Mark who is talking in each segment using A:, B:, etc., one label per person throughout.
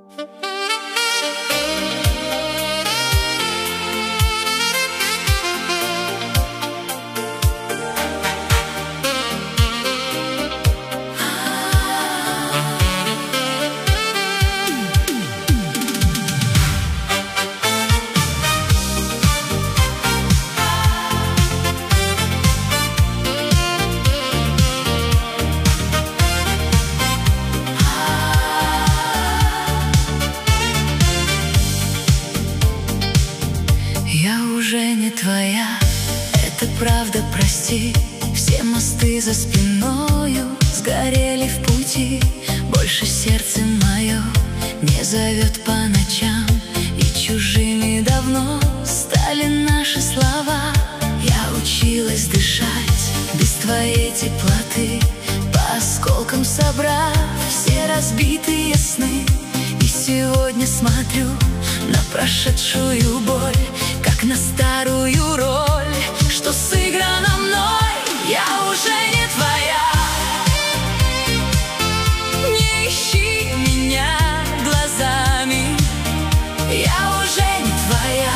A: Я уже не твоя, это правда, прости. Все мосты за спиною сгорели в пути. Больше сердце мое не зовет по ночам, и чужими давно стали наши слова. Я училась дышать без твоей теплоты, по осколкам собрав все разбитые сны. И сегодня смотрю на прошедшую боль, как на старую роль, что сыграна мной. Я уже не твоя, не ищи меня глазами. Я уже не твоя,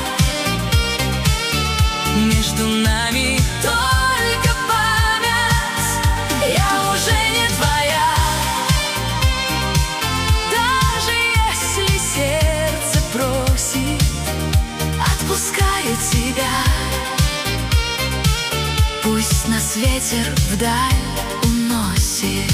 A: между нами только память. Я уже не твоя, даже если сердце просит, отпускаю тебя. Пусть нас ветер вдаль уносит.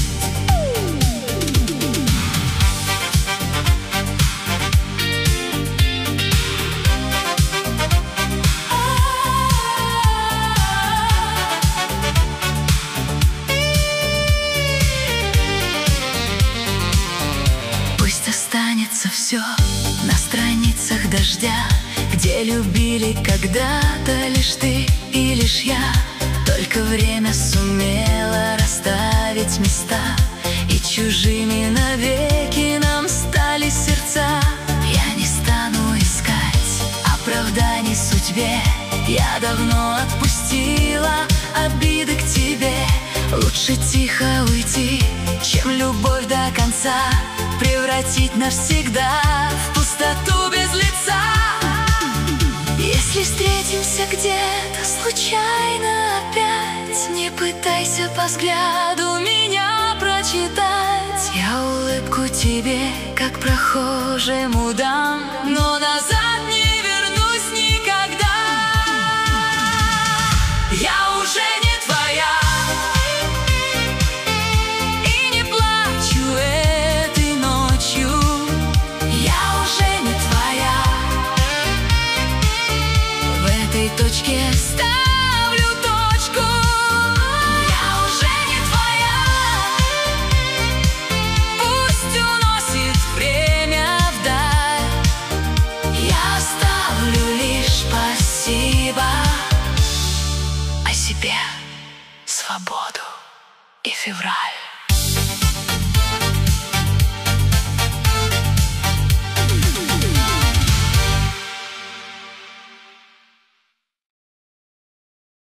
A: Пусть останется все на страницах дождя, где любили когда-то лишь ты и лишь я. Только время сумело расставить места, и чужими навеки нам стали сердца. Я не стану искать оправданий судьбе, я давно отпустила обиды к тебе. Лучше тихо уйти, чем любовь до конца превратить навсегда в пустоту без лица. Если встретимся где-то случайно опять, не пытайся по взгляду меня прочитать. Я улыбку тебе, как прохожему, дам, но назад не вернусь никогда. Я уже не твоя, и не плачу этой ночью. Я уже не твоя, в этой точке ставлю точку. Я уже не твоя, пусть уносит время вдаль. Я оставлю лишь спасибо о себе, свободу и февраль.